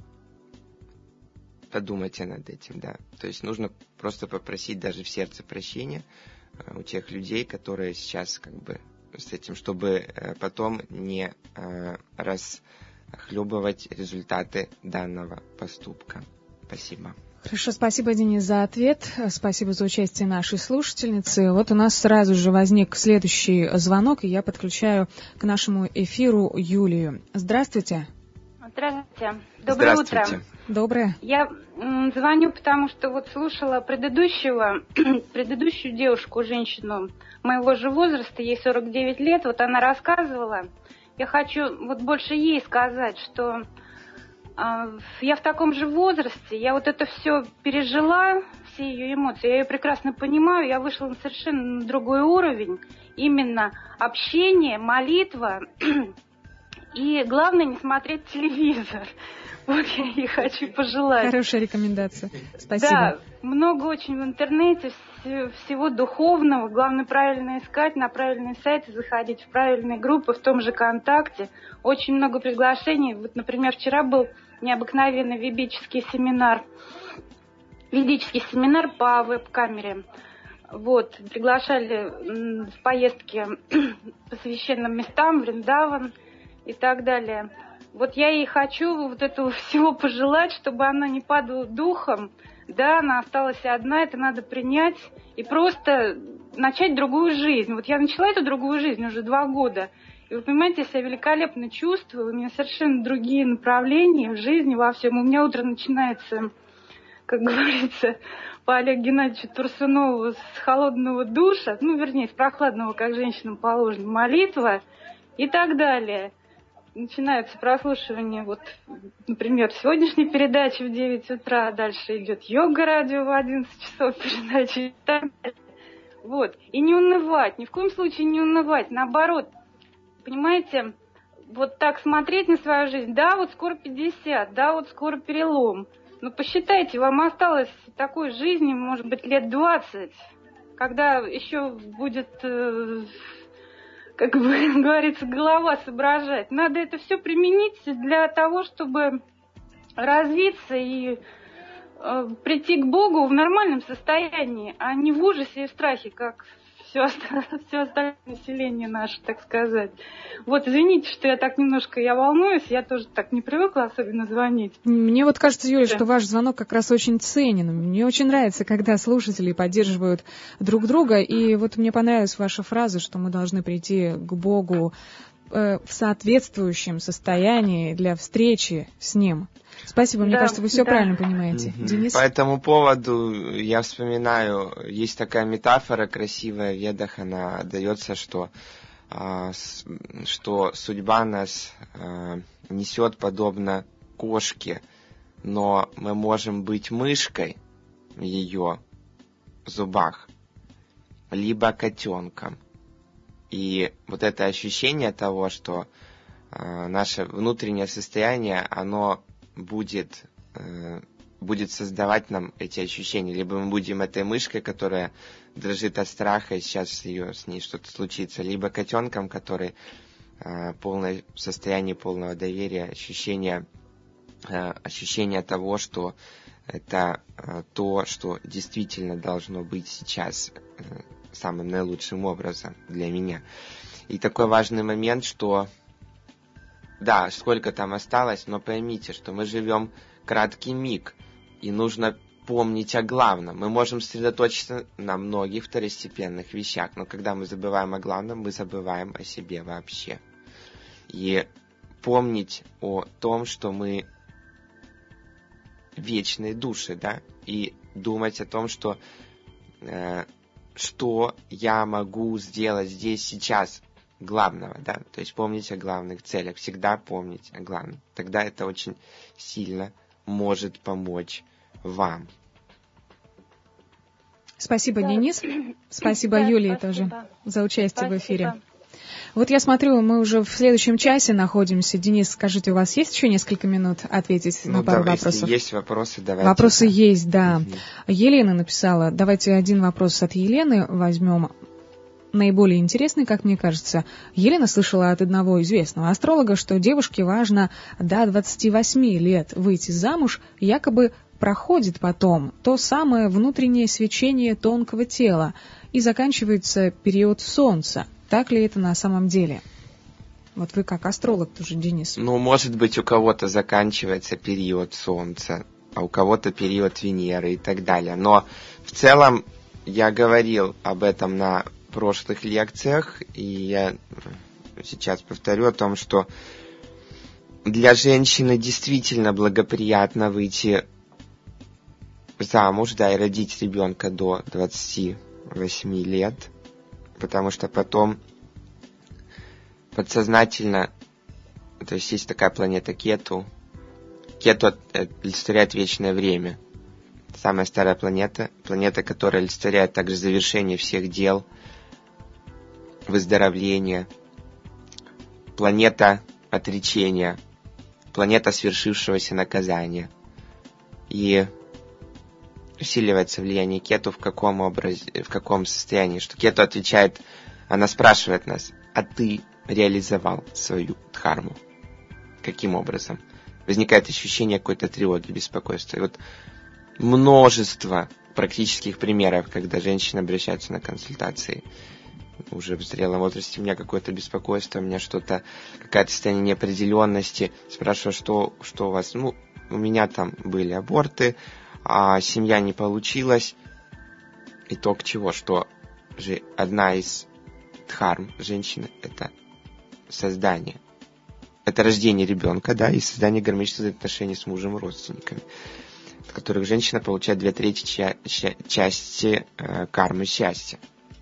подумайте над этим, да. То есть нужно просто попросить даже в сердце прощения у тех людей, которые сейчас как бы с этим, чтобы потом не расхлебывать результаты данного поступка. Спасибо. Хорошо, спасибо, Денис, за ответ. Спасибо за участие нашей слушательницы. Вот у нас сразу же возник следующий звонок, и я подключаю к нашему эфиру Юлию. Здравствуйте. Здравствуйте. Доброе Здравствуйте. утро. Доброе. Я м, звоню, потому что вот слушала предыдущего, предыдущую девушку, женщину моего же возраста, ей сорок девять лет, вот она рассказывала. Я хочу вот больше ей сказать, что э, я в таком же возрасте, я вот это все пережила, все ее эмоции, я ее прекрасно понимаю, я вышла на совершенно другой уровень, именно общение, молитва, и главное не смотреть телевизор. Вот я ей хочу пожелать. Хорошая рекомендация. Спасибо. Да, много очень в интернете всего духовного. Главное правильно искать, на правильные сайты заходить, в правильные группы, в том же ВКонтакте. Очень много приглашений. Вот, например, вчера был необыкновенный ведический семинар. Ведический семинар по веб-камере. Вот, приглашали в поездки по священным местам, Вриндаван и так далее. Вот я ей хочу вот этого всего пожелать, чтобы она не падала духом. Да, она осталась одна, это надо принять и просто начать другую жизнь. Вот я начала эту другую жизнь уже два года. И вы понимаете, я себя великолепно чувствую. У меня совершенно другие направления в жизни, во всем. У меня утро начинается, как говорится, по Олегу Геннадьевичу Турсунову, с холодного душа, ну, вернее, с прохладного, как женщинам положено, молитва и так далее. Начинается прослушивание, вот, например, сегодняшней передачи в девять утра, дальше идет йога-радио в одиннадцать часов передачи и так далее. Вот. И не унывать, ни в коем случае не унывать, наоборот, понимаете, вот так смотреть на свою жизнь, да, вот скоро пятьдесят, да, вот скоро перелом, но посчитайте, вам осталось такой жизни, может быть, лет двадцать, когда еще будет... Э- как бы говорится, голова соображать. Надо это все применить для того, чтобы развиться и э, прийти к Богу в нормальном состоянии, а не в ужасе и в страхе, как все, все остальное население наше, так сказать. Вот, извините, что я так немножко, я волнуюсь, я тоже так не привыкла особенно звонить. Мне вот кажется, Юля, да. что ваш звонок как раз очень ценен. Мне очень нравится, когда слушатели поддерживают друг друга, и вот мне понравилась ваша фраза, что мы должны прийти к Богу э, в соответствующем состоянии для встречи с Ним. Спасибо, мне да, кажется, вы все да. правильно понимаете. Mm-hmm. Денис? По этому поводу я вспоминаю, есть такая метафора красивая в Ведах, она дается, что, а, с, что судьба нас а, несет подобно кошке, но мы можем быть мышкой в ее зубах, либо котенком. И вот это ощущение того, что э, наше внутреннее состояние, оно будет, э, будет создавать нам эти ощущения. Либо мы будем этой мышкой, которая дрожит от страха, и сейчас ее, с ней что-то случится, либо котенком, который э, полное, в состоянии полного доверия, ощущение, э, ощущение того, что это э, то, что действительно должно быть сейчас э, самым наилучшим образом для меня. И такой важный момент, что да, сколько там осталось, но поймите, что мы живем краткий миг, и нужно помнить о главном. Мы можем сосредоточиться на многих второстепенных вещах, но когда мы забываем о главном, мы забываем о себе вообще. И помнить о том, что мы вечные души, да, и думать о том, что э, что я могу сделать здесь, сейчас, главного, да, то есть помнить о главных целях, всегда помнить о главном. Тогда это очень сильно может помочь вам. Спасибо, Да. Денис. Спасибо, Да, Юлии спасибо. тоже за участие Спасибо. в эфире. Вот я смотрю, мы уже в следующем часе находимся. Денис, скажите, у вас есть еще несколько минут ответить Ну, на пару давай, вопросов? если есть вопросы, давайте. Вопросы да. есть, да. Мгм. Елена написала. Давайте один вопрос от Елены возьмем. Наиболее интересный, как мне кажется. Елена слышала от одного известного астролога, что девушке важно до двадцати восьми лет выйти замуж, якобы проходит потом то самое внутреннее свечение тонкого тела, и заканчивается период солнца. Так ли это на самом деле? Вот вы как астролог тоже, Денис. Ну, может быть, у кого-то заканчивается период Солнца, а у кого-то период Венеры и так далее. Но в целом я говорил об этом на прошлых лекциях, и я сейчас повторю о том, что для женщины действительно благоприятно выйти замуж, да, и родить ребенка до двадцати восьми лет, потому что потом подсознательно, то есть есть такая планета Кету. Кету олицетворяет вечное время. Самая старая планета, планета, которая олицетворяет также завершение всех дел, выздоровление, планета отречения, планета свершившегося наказания. И усиливается влияние Кету в каком образе, в каком состоянии, что Кету отвечает, она спрашивает нас: а ты реализовал свою дхарму? Каким образом? Возникает ощущение какой-то тревоги, беспокойства. И вот множество практических примеров, когда женщина обращается на консультации уже в зрелом возрасте, у меня какое-то беспокойство, у меня что-то, какое-то состояние неопределенности. Спрашиваю, что, что у вас? Ну, у меня там были аборты, а семья не получилась. Итог чего? Что же одна из дхарм женщины — это создание. Это рождение ребенка, да, и создание гармонических отношений с мужем и родственниками, от которых женщина получает две трети ча- ча- части э, кармы счастья.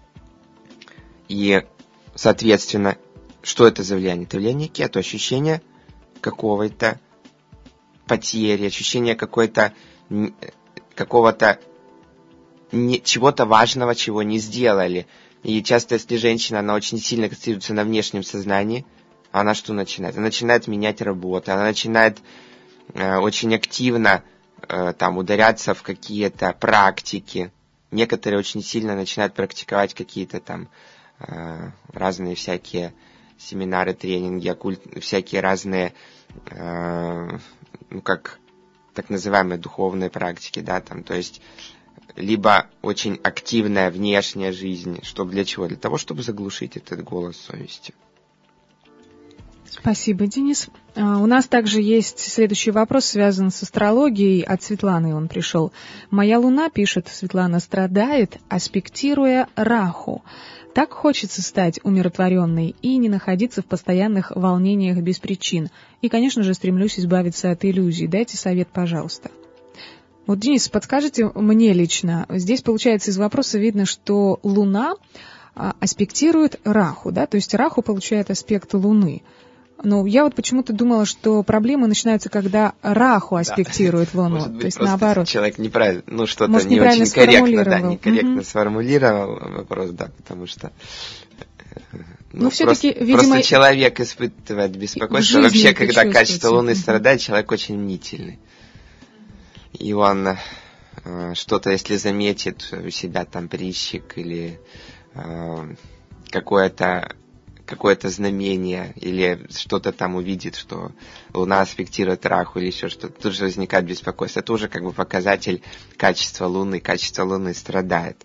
И, соответственно, что это за влияние? Это влияние Кету, ощущение какого-то потери, ощущение какой-то, какого-то не, чего-то важного, чего не сделали. И часто, если женщина, она очень сильно концентрируется на внешнем сознании, она что начинает? Она начинает менять работу, она начинает э, очень активно э, там ударяться в какие-то практики. Некоторые очень сильно начинают практиковать какие-то там э, разные всякие семинары, тренинги, оккульт, всякие разные, э, ну как так называемые духовные практики, да, там, то есть либо очень активная внешняя жизнь, чтобы для чего? Для того, чтобы заглушить этот голос совести. Спасибо, Денис. У нас также есть следующий вопрос, связан с астрологией. От Светланы он пришел. «Моя луна, — пишет Светлана, — страдает, аспектируя Раху. Так хочется стать умиротворенной и не находиться в постоянных волнениях без причин. И, конечно же, стремлюсь избавиться от иллюзий. Дайте совет, пожалуйста». Вот, Денис, подскажите мне лично. Здесь, получается, из вопроса видно, что Луна аспектирует Раху, да? То есть Раху получает аспект Луны. Но я вот почему-то думала, что проблемы начинаются, когда Раху аспектирует да. Луну. Может быть, то есть наоборот. Человек неправильно, ну что-то Может, не очень корректно, да, сформулировал. некорректно Угу. сформулировал вопрос, да, потому что Ну, Но все-таки, видимо... Просто человек испытывает беспокойство. Вообще, когда качество Луны страдает, человек очень мнительный. И он э, что-то, если заметит у себя там прыщик или э, какое-то какое-то знамение, или что-то там увидит, что Луна аспектирует Раху или еще что-то, тут же возникает беспокойство. Это уже как бы показатель качества Луны. Качество Луны страдает.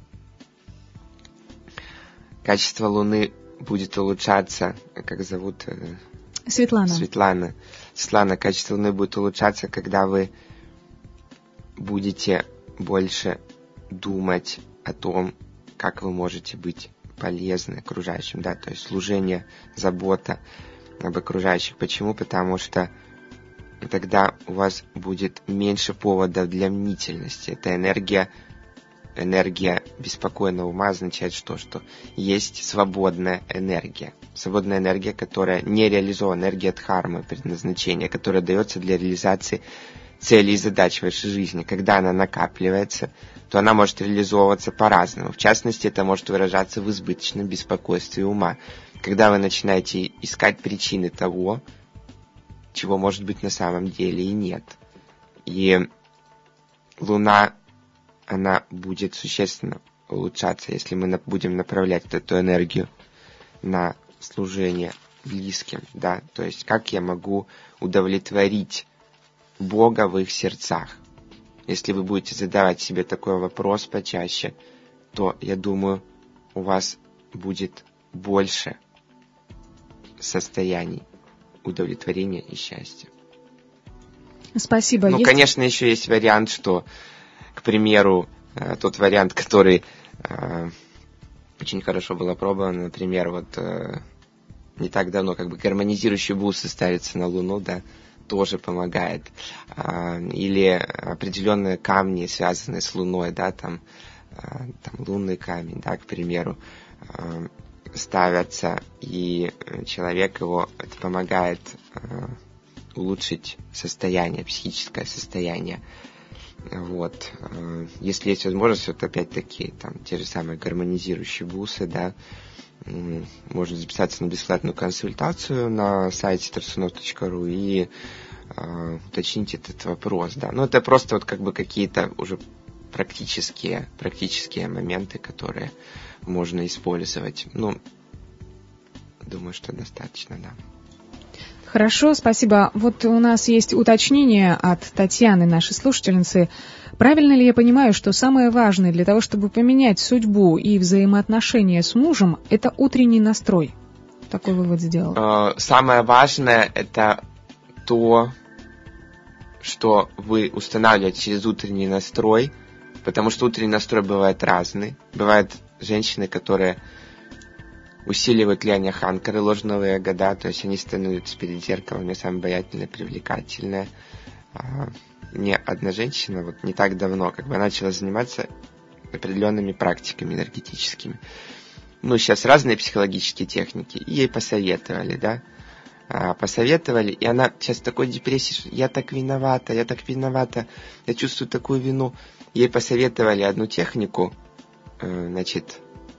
Качество Луны будет улучшаться, как зовут? Светлана. Светлана. Светлана, качество Луны будет улучшаться, когда вы будете больше думать о том, как вы можете быть полезны окружающим, да, то есть служение, забота об окружающих. Почему? Потому что тогда у вас будет меньше поводов для мнительности. Это энергия Энергия беспокойного ума означает что? Что есть свободная энергия. Свободная энергия, которая не реализована, энергия дхармы, предназначения, которая дается для реализации целей и задач в вашей жизни. Когда она накапливается, то она может реализовываться по-разному. В частности, это может выражаться в избыточном беспокойстве ума. Когда вы начинаете искать причины того, чего может быть на самом деле и нет. И Луна, она будет существенно улучшаться, если мы будем направлять эту энергию на служение близким, да, то есть как я могу удовлетворить Бога в их сердцах. Если вы будете задавать себе такой вопрос почаще, то, я думаю, у вас будет больше состояний удовлетворения и счастья. Спасибо. Ну, есть... конечно, еще есть вариант, что, к примеру, тот вариант, который э, очень хорошо был опробован, например, вот э, не так давно, как бы гармонизирующие бусы ставятся на Луну, да, тоже помогает. Э, или определенные камни, связанные с Луной, да, там, э, там лунный камень, да, к примеру, э, ставятся, и человек его, это помогает э, улучшить состояние, психическое состояние. Вот. Если есть возможность, вот опять-таки, там, те же самые гармонизирующие бусы, да, можно записаться на бесплатную консультацию на сайте тарсунов точка ру и э, уточнить этот вопрос, да. Ну, это просто вот как бы какие-то уже практические, практические моменты, которые можно использовать. Ну, думаю, что достаточно, да. Хорошо, спасибо. Вот у нас есть уточнение от Татьяны, нашей слушательницы. Правильно ли я понимаю, что самое важное для того, чтобы поменять судьбу и взаимоотношения с мужем, это утренний настрой? Такой вывод сделал. Самое важное – это то, что вы устанавливаете через утренний настрой, потому что утренний настрой бывает разный. Бывают женщины, которые усиливают влияние ханкары, ложного эго, да, то есть они становятся перед зеркалом, я самая обаятельная, привлекательная. Мне одна женщина вот не так давно как бы начала заниматься определенными практиками энергетическими. Ну, сейчас разные психологические техники, и ей посоветовали, да, посоветовали, и она сейчас в такой депрессии, что я так виновата, я так виновата, я чувствую такую вину. Ей посоветовали одну технику, значит,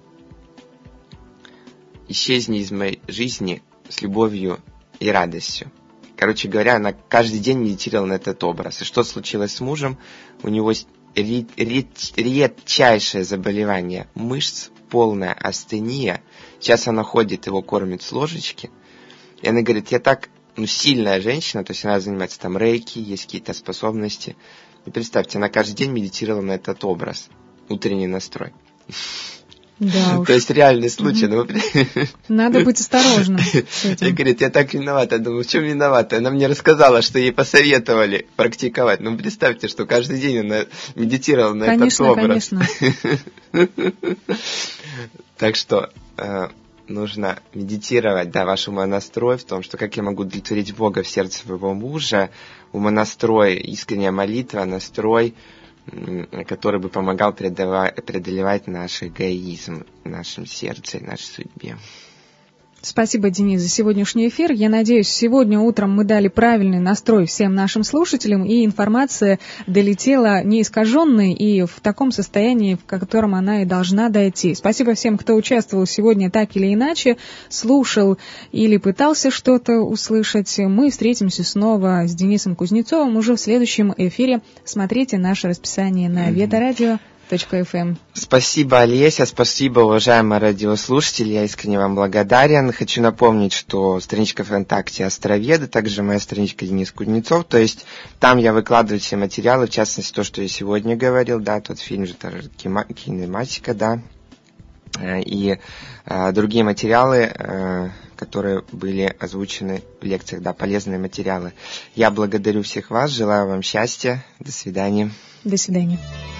исчезни из моей жизни с любовью и радостью. Короче говоря, она каждый день медитировала на этот образ. И что случилось с мужем? У него ред, ред, редчайшее заболевание мышц, полная астения. Сейчас она ходит, его кормит с ложечки. И она говорит, я так, ну, сильная женщина, то есть она занимается там рейки, есть какие-то способности. И представьте, она каждый день медитировала на этот образ. Утренний настрой. Да уж. То есть реальный случай. Угу. Ну, надо быть осторожным с этим. И говорит, я так виновата. Я думаю, в чем виновата? Она мне рассказала, что ей посоветовали практиковать. Ну, представьте, что каждый день она медитировала на конечно, этот образ. Конечно. Так что э, нужно медитировать, да, ваш умонастрой в том, что как я могу удовлетворить Бога в сердце своего мужа, умонастрой, искренняя молитва, настрой, который бы помогал преодолевать наш эгоизм в нашем сердце и нашей судьбе. Спасибо, Денис, за сегодняшний эфир. Я надеюсь, сегодня утром мы дали правильный настрой всем нашим слушателям, и информация долетела неискаженной и в таком состоянии, в котором она и должна дойти. Спасибо всем, кто участвовал сегодня так или иначе, слушал или пытался что-то услышать. Мы встретимся снова с Денисом Кузнецовым уже в следующем эфире. Смотрите наше расписание на ветарадио точка эф эм. Спасибо, Олеся, спасибо, уважаемые радиослушатели, я искренне вам благодарен. Хочу напомнить, что страничка ВКонтакте Островеды, также моя страничка Денис Кузнецов, то есть там я выкладываю все материалы, в частности, то, что я сегодня говорил, да, тот фильм же, кинематика, да, и э, другие материалы, э, которые были озвучены в лекциях, да, полезные материалы. Я благодарю всех вас, желаю вам счастья, до свидания. До свидания.